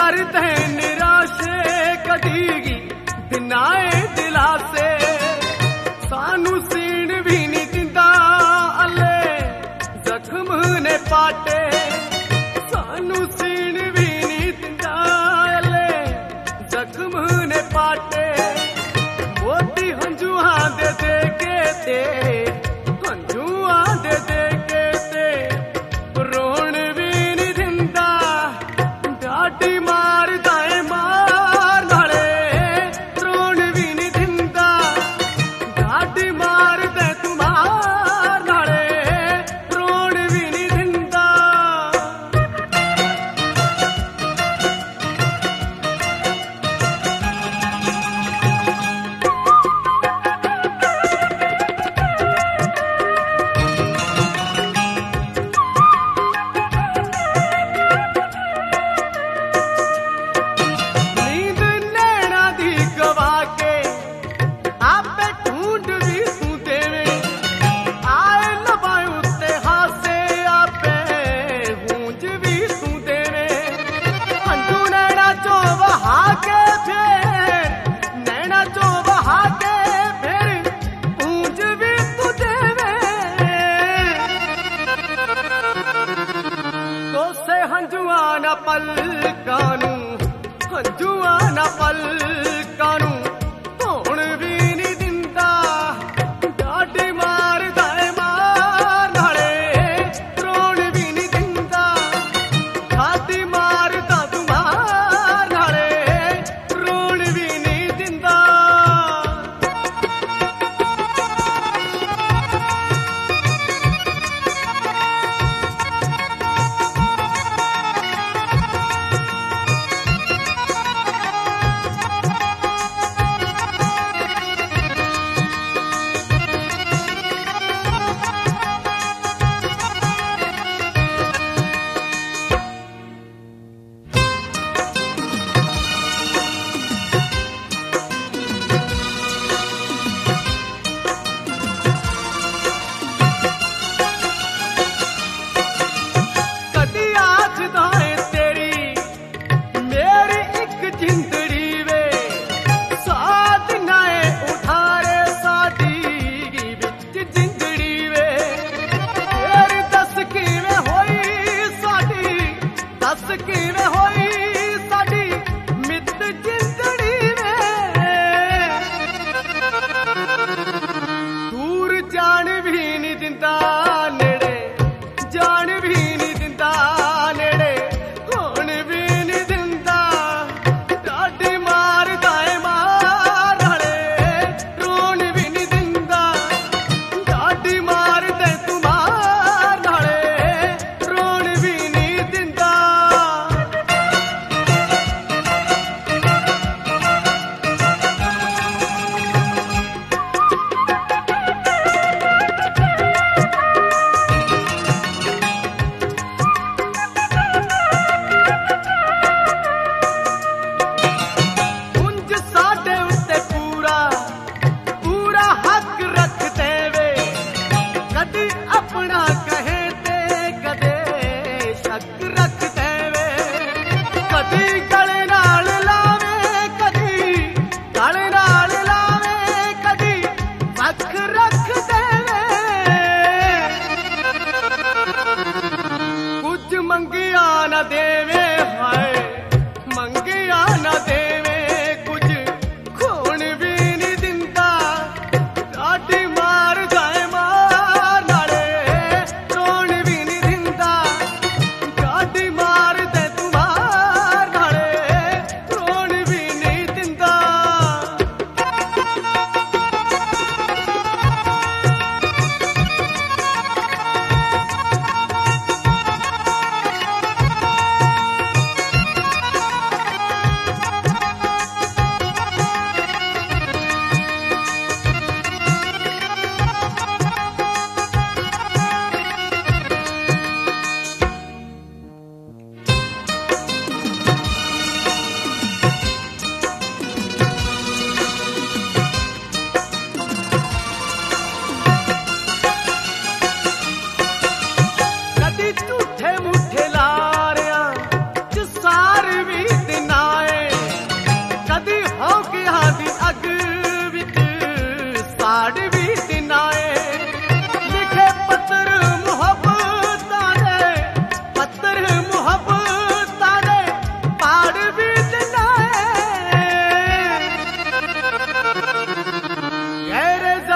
करते निराशे कदीगी दिनाए दिलासे सानू सीण भी नहीं दिंदा अले जख्म ने पाटे सानू सीण भी नहीं दिंदा अले जख्म ने पाटे मोती हंजुआ दे दे के ते हंजुआ दे दे के ते रोण भी नहीं दिंदा डाटी मार दाए मार नाले रोण भी नहीं दिंदा डाटी मार दे तुम्हार नाले रोण भी नहीं दिंदा नींद नैना दी गवा के आपे ढूंढ भी तू देवे आए लबाए उत्ते हासे आपे गूंज भी तू देवे हंजू नैना चो बहा के फिर नैना चो बहा के फिर गूंज भी तू देवे तो से हंजुआ न पल कानू हंजुआ न पल कानू होण भी नहीं दिंदा डाटी मार दाए मार नाले रोण भी नहीं दिंदा डाटी मार दा तुम्हार नाले रोण भी नहीं दिंदा कदी आखदा है तेरी मेरी एक जिंदड़ी वे साथ नाए उठारे साडी विच जिंदड़ी वे तेरी दस किवें होई साडी दस किवें होई साडी मित जिंदड़ी वे दूर जान भी नहीं दिंदा नेड़े जान भी नहीं दिंदा नेड़े होण भी नहीं दिंदा डाटी मार दाए मार नाले रोण भी नहीं दिंदा डाटी मार दे तुम्हार नाले रोण भी नहीं दिंदा उंज साडे उत्ते पूरा पूरा हक रख देवे कदी अपना कहे ते कदे शक रख देवे कदी गले नाल लावे कदी गले नाल लावे कदी वख रख देवे कुछ मंगिया न देवे हाय मंगिया न देवे कुछ खून भी नहीं दिंदा डाटी मार जाए मार नाले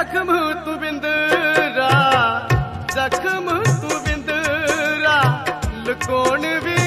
जख्म तू बिंदरा, जख्म तू बिंदरा, लुकोण भी